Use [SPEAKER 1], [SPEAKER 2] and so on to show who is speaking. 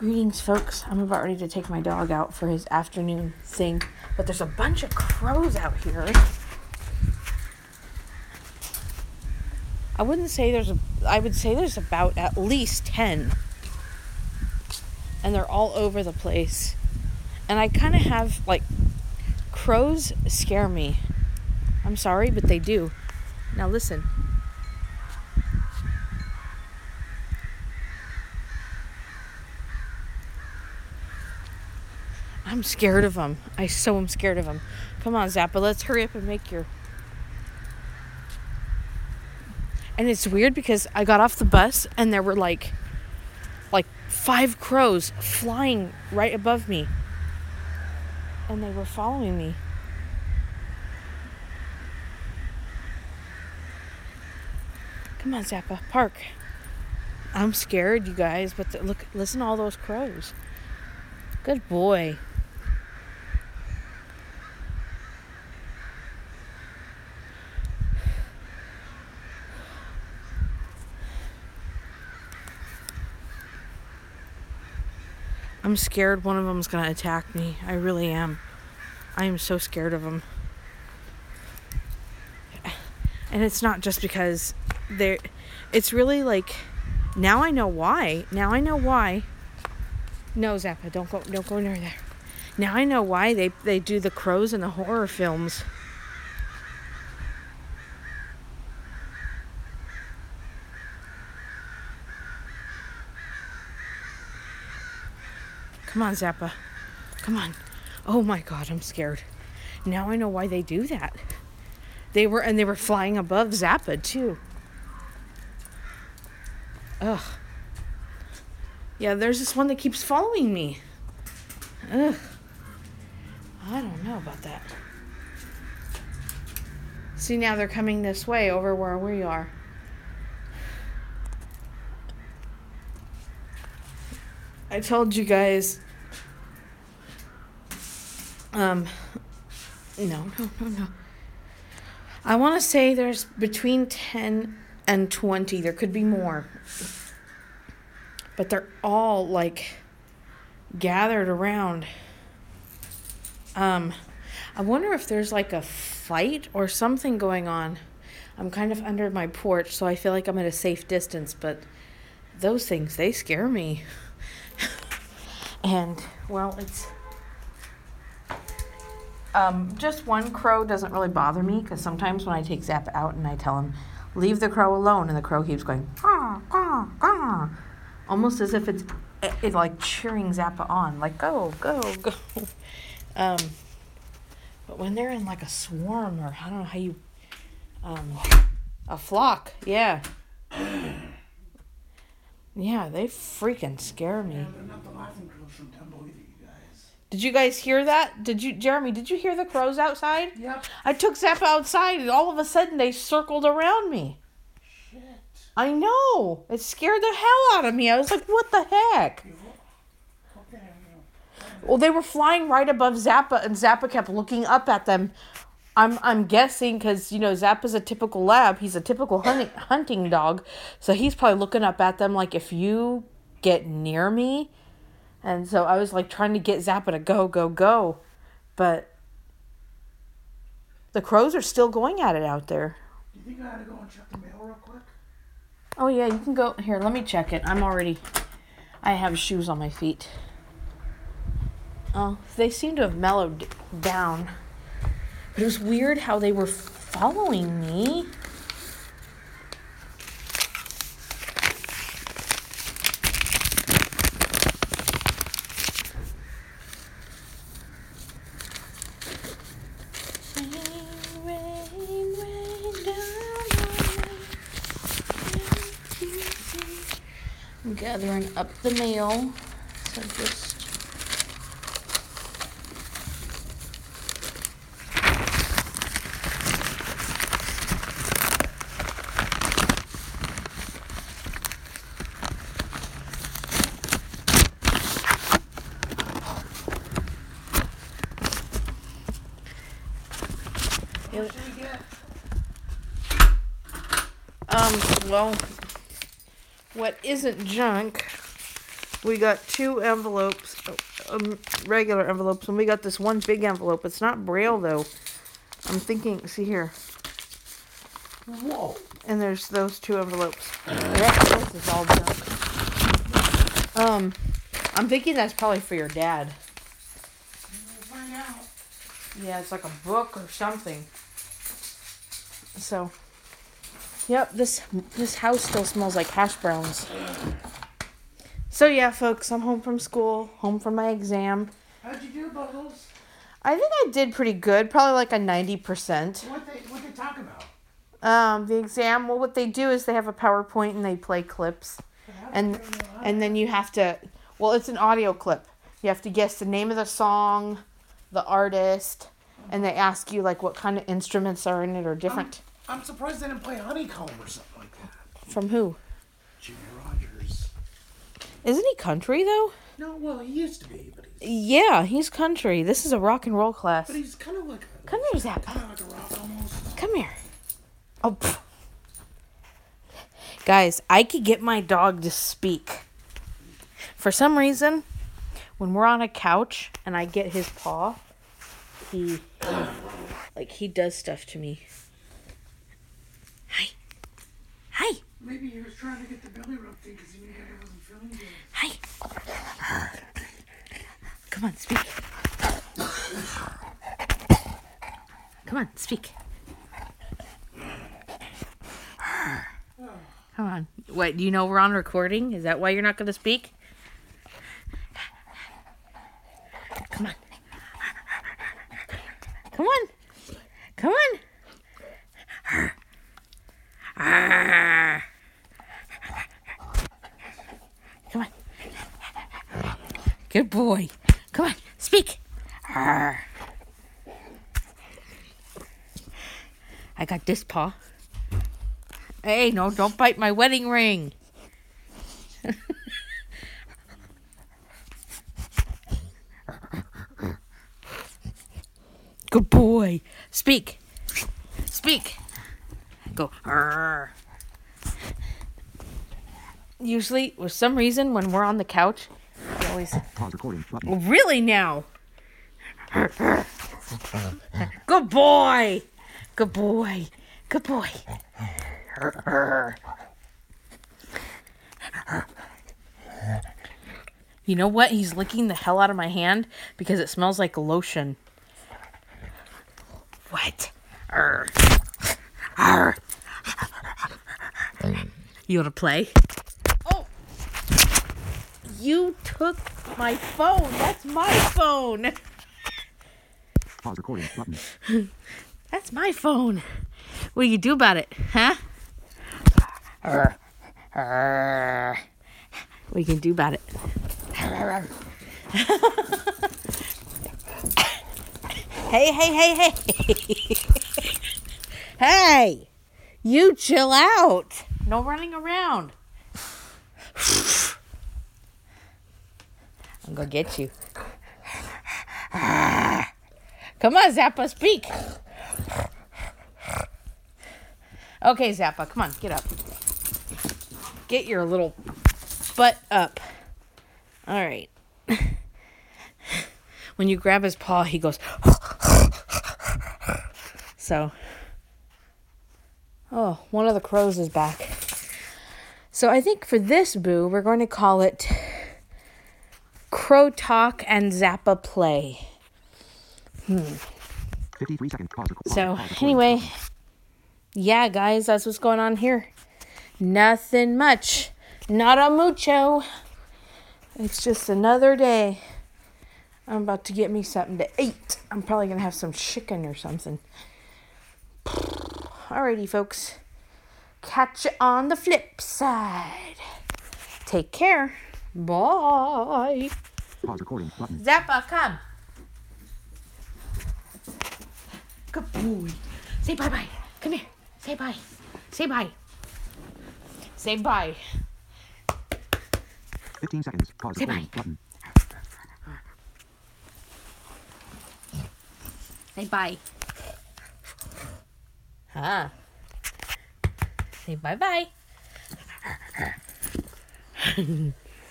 [SPEAKER 1] Greetings, folks. I'm about ready to take my dog out for his afternoon thing, but there's a bunch of crows out here. I would say there's about at least 10. And they're all over the place. And I kind of have, crows scare me. I'm sorry, but they do. Now listen. I'm scared of them. I so am scared of them. Come on, Zappa, let's hurry up and make your... And it's weird because I got off the bus and there were like 5 crows flying right above me. And they were following me. Come on, Zappa, park. I'm scared, you guys, but listen to all those crows. Good boy. I'm scared one of them's going to attack me. I really am. I am so scared of them. And it's not just because they're... It's really now I know why. No, Zappa, don't go near there. Now I know why they do the crows in the horror films. Come on, Zappa. Come on. Oh my God, I'm scared. Now I know why they do that. They were flying above Zappa too. Ugh. Yeah, there's this one that keeps following me. Ugh. I don't know about that. See, now they're coming this way over where we are. I told you guys. No. I want to say there's between 10 and 20. There could be more. But they're all gathered around. I wonder if there's a fight or something going on. I'm kind of under my porch, so I feel like I'm at a safe distance, but those things, they scare me. And, well, it's... just one crow doesn't really bother me, because sometimes when I take Zappa out and I tell him, leave the crow alone, and the crow keeps going, caw, caw, caw, almost as if it's cheering Zappa on, go. But when they're in a swarm, or I don't know how you, a flock, yeah. Yeah, they freaking scare me.
[SPEAKER 2] Yeah, they're not the laughing crows from Tumbleweed, you guys.
[SPEAKER 1] Did you guys hear that? Jeremy, did you hear the crows outside?
[SPEAKER 2] Yep.
[SPEAKER 1] I took Zappa outside and all of a sudden they circled around me.
[SPEAKER 2] Shit.
[SPEAKER 1] I know. It scared the hell out of me. I was like, what the heck?
[SPEAKER 2] Okay.
[SPEAKER 1] Well, they were flying right above Zappa and Zappa kept looking up at them. I'm guessing because, Zappa's a typical lab. He's a typical hunting dog. So he's probably looking up at them if you get near me. And so I was trying to get Zappa to go. But the crows are still going at it out there.
[SPEAKER 2] Do you think I ought to go and check the mail real quick?
[SPEAKER 1] Oh, yeah, you can go. Here, let me check it. I have shoes on my feet. Oh, they seem to have mellowed down. But it was weird how they were following me. Rain down on me. I'm gathering up the mail. So just...
[SPEAKER 2] What should we get?
[SPEAKER 1] Well, what isn't junk We got 2 envelopes, regular envelopes, and we got this one big envelope. It's not Braille, though. I'm thinking, see here.
[SPEAKER 2] Whoa.
[SPEAKER 1] And there's those 2 envelopes. This is all junk. I'm thinking that's probably for your dad.
[SPEAKER 2] We'll find out.
[SPEAKER 1] Yeah, it's like a book or something. So, yep, this house still smells like hash browns. So yeah, folks, I'm home from school, home from my exam.
[SPEAKER 2] How'd you do, Bubbles?
[SPEAKER 1] I think I did pretty good, probably like a 90%.
[SPEAKER 2] What they talk about?
[SPEAKER 1] The exam, well, what they do is they have a PowerPoint and they play clips. And then you have to, well, it's an audio clip. You have to guess the name of the song, the artist, and they ask you like what kind of instruments are in it or different.
[SPEAKER 2] I'm surprised they didn't play Honeycomb or something like that.
[SPEAKER 1] From who?
[SPEAKER 2] Jimmy Rogers.
[SPEAKER 1] Isn't he country though?
[SPEAKER 2] No, well, he used to be, but he's
[SPEAKER 1] Yeah, he's country. This is a rock and roll class.
[SPEAKER 2] but he's kind of like
[SPEAKER 1] Come here, Zap.
[SPEAKER 2] kind of like a rock almost.
[SPEAKER 1] Come here. Oh, pff. Guys, I could get my dog to speak. For some reason, when we're on a couch and I get his paw, he does stuff to me. Hi. Hi.
[SPEAKER 2] Maybe he was trying to get the belly rub thing because he knew that I wasn't feeling good.
[SPEAKER 1] Hi. Come on, speak. Come on, speak. Come on. What, do you know we're on recording? Is that why you're not going to speak? Come on. Come on. Come on. Come on. Good boy. Come on, speak. I got this paw. Hey, no, don't bite my wedding ring. Good boy. Speak. Speak. Go. Usually, for some reason, when we're on the couch, we always...
[SPEAKER 3] Pause recording button.
[SPEAKER 1] Oh, really now? Good boy. Good boy. Good boy. You know what? He's licking the hell out of my hand because it smells like lotion. What? You want to play? Oh! You took my phone. That's my phone.
[SPEAKER 3] Pause recording button.
[SPEAKER 1] That's my phone. What do you do about it, huh? What you can do about it? Hey. Hey, you chill out. No running around. I'm gonna get you. Come on, Zappa, speak. Okay, Zappa, come on, get up. Get your little butt up. All right. When you grab his paw, he goes... So... Oh, one of the crows is back. So I think for this boo, we're going to call it Crow Talk and Zappa Play.
[SPEAKER 3] 53 seconds. Pause recording.
[SPEAKER 1] So anyway, yeah, guys, that's what's going on here. Nothing much. Not a mucho. It's just another day. I'm about to get me something to eat. I'm probably going to have some chicken or something. Alrighty, folks. Catch you on the flip side. Take care. Bye.
[SPEAKER 3] Pause recording button.
[SPEAKER 1] Zappa, come. Good boy. Say bye-bye. Come here. Say bye. Say bye. Say bye.
[SPEAKER 3] 15 seconds. Pause
[SPEAKER 1] Say
[SPEAKER 3] recording
[SPEAKER 1] bye.
[SPEAKER 3] button.
[SPEAKER 1] Say bye. Huh. Say bye-bye.